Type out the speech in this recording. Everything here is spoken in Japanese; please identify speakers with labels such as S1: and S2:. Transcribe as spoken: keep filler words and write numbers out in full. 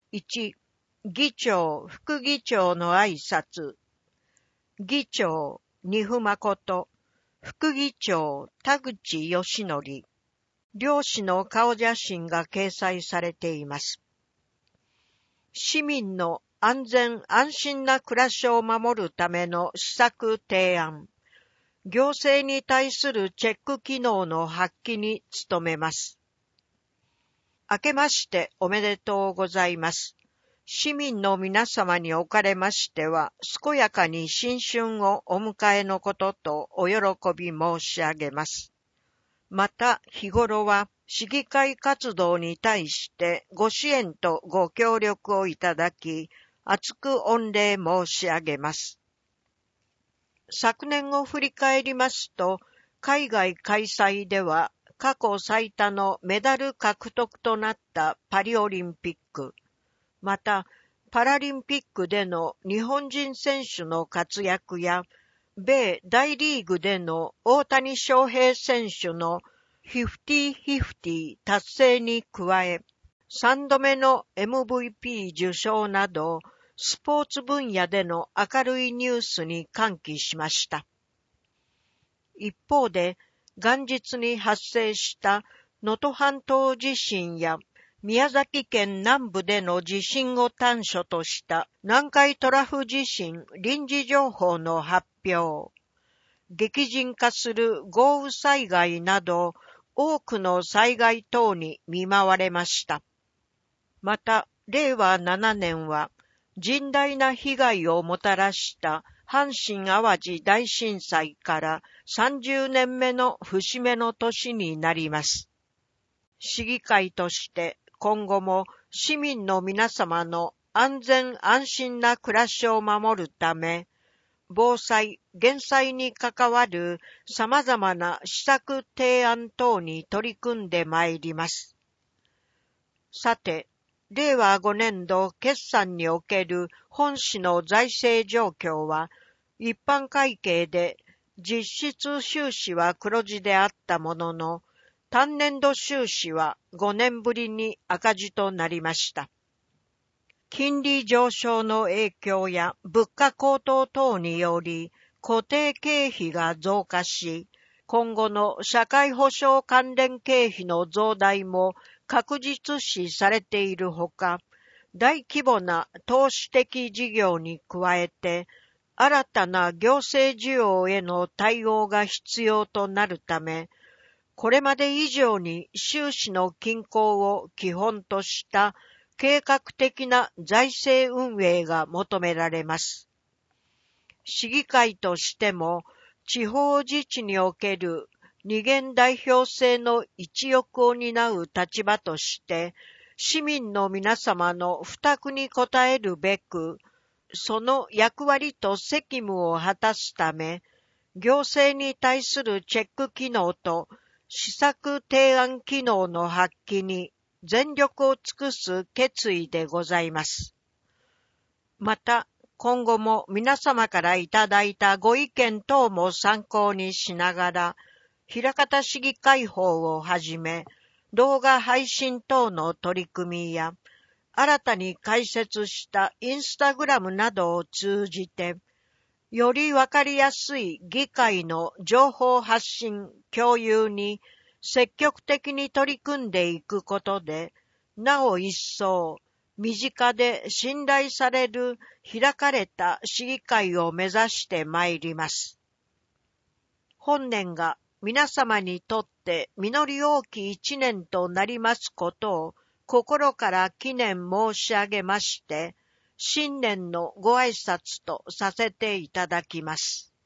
S1: いち、議長、副議長の挨拶。議長、丹生誠、副議長、田口義則。両氏の顔写真が掲載されています。市民の安全安心な暮らしを守るための施策提案。行政に対するチェック機能の発揮に努めます。明けましておめでとうございます。市民の皆様におかれましては、健やかに新春をお迎えのこととお喜び申し上げます。また、日頃は市議会活動に対してご支援とご協力をいただき、厚く御礼申し上げます。昨年を振り返りますと、海外開催では過去最多のメダル獲得となったパリオリンピック、また、パラリンピックでの日本人選手の活躍や、米大リーグでの大谷翔平選手のフィフティフィフティ達成に加え、さんどめの エムブイピー 受賞など、スポーツ分野での明るいニュースに歓喜しました。一方で、元日に発生した能登半島地震や宮崎県南部での地震を端緒とした南海トラフ地震臨時情報の発表。激甚化する豪雨災害など多くの災害等に見舞われました。また、れいわななねんは甚大な被害をもたらした阪神淡路大震災からさんじゅうねんめの節目の年になります。市議会として今後も市民の皆様の安全安心な暮らしを守るため、防災・減災に関わる様々な施策提案等に取り組んでまいります。さて、れいわごねんど決算における本市の財政状況は、一般会計で実質収支は黒字であったものの、単年度収支はごねんぶりに赤字となりました。金利上昇の影響や物価高騰等により固定経費が増加し、今後の社会保障関連経費の増大も確実視されているほか、大規模な投資的事業に加えて、新たな行政需要への対応が必要となるため、これまで以上に収支の均衡を基本とした計画的な財政運営が求められます。市議会としても、地方自治における二元代表制の一翼を担う立場として、市民の皆様の負託に応えるべく、その役割と責務を果たすため、行政に対するチェック機能と施策提案機能の発揮に全力を尽くす決意でございます。また、今後も皆様からいただいたご意見等も参考にしながら、枚方市議会法をはじめ、動画配信等の取り組みや、新たに開設したインスタグラムなどを通じて、よりわかりやすい議会の情報発信・共有に積極的に取り組んでいくことで、なお一層、身近で信頼される開かれた市議会を目指してまいります。本年が皆様にとって実り多き一年となりますことを心から祈念申し上げまして、新年のご挨拶とさせていただきます。